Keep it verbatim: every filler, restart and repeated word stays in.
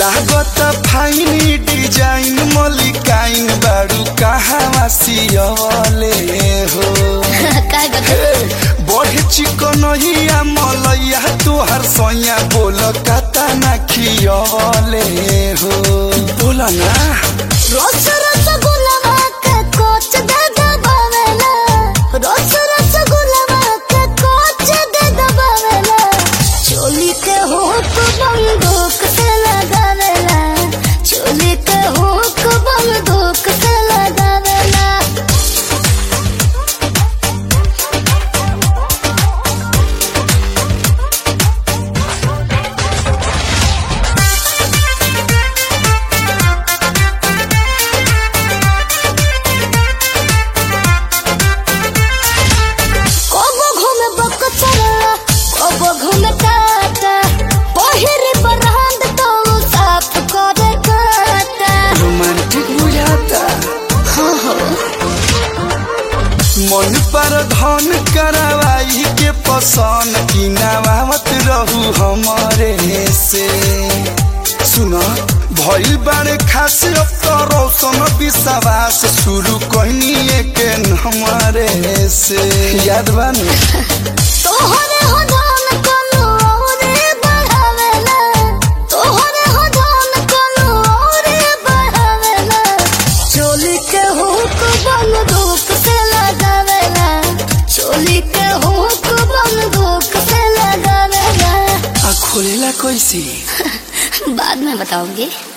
लागत फाइनी डिजाइन मलिकाइन बारू कहाँ सियले हो बढ़े चिकन हिया मलैया तोहर सैया बोल कता ना खियले हो बोला ना रोज रोज गुलाबा के कोच दे दबावेला रोज रोज गुलाबा के कोच दे दबावेला चोली के हुक बंदूक से लगावेला चोली के हुक बंदूक से लगावेला मन पर धन करवाई के पसंद की नवावत रहू हमारे से सुना भइल बारे खास अब तो रोशन विश्वास शुरू कहनी के हमारे से याद बानी तोहरे हो धन कोनो औरे बढ़ावेला तोहरे हो धन कोनो औरे बढ़ावेला चोली के हुक बंदूक से लगावेला चोली के हुक बंदूक से लगावेला आ खोलेला कैसे बाद में बताऊंगी।